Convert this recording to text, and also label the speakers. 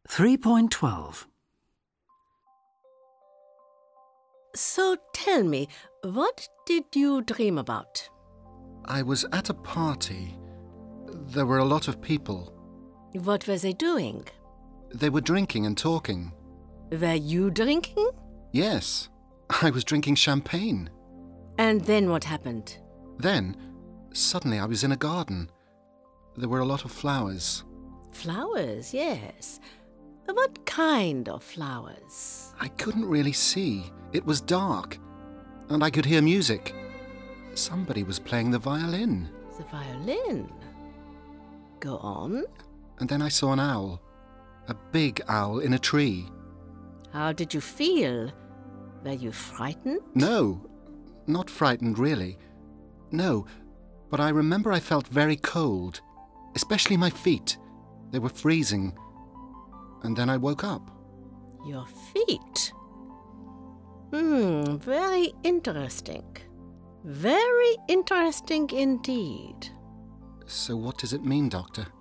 Speaker 1: 3.12.
Speaker 2: So tell me, what did you dream about?
Speaker 3: I was at a party. There were a lot of people.
Speaker 2: What were they doing?
Speaker 3: They were drinking and talking.
Speaker 2: Were you drinking?
Speaker 3: Yes, I was drinking champagne.
Speaker 2: And then what happened?
Speaker 3: Then, suddenly I was in a garden. There were a lot of flowers.
Speaker 2: Flowers, yes. What kind of flowers?
Speaker 3: I couldn't really see. It was dark. And I could hear music. Somebody was playing the violin.
Speaker 2: The violin. Go on.
Speaker 3: And then I saw an owl. A big owl in a tree.
Speaker 2: How did you feel? Were you frightened?
Speaker 3: No, not frightened really. No, but I remember I felt very cold. Especially my feet. They were freezing. And then I woke up.
Speaker 2: Your feet? Very interesting. Very interesting indeed.
Speaker 3: So what does it mean, Doctor?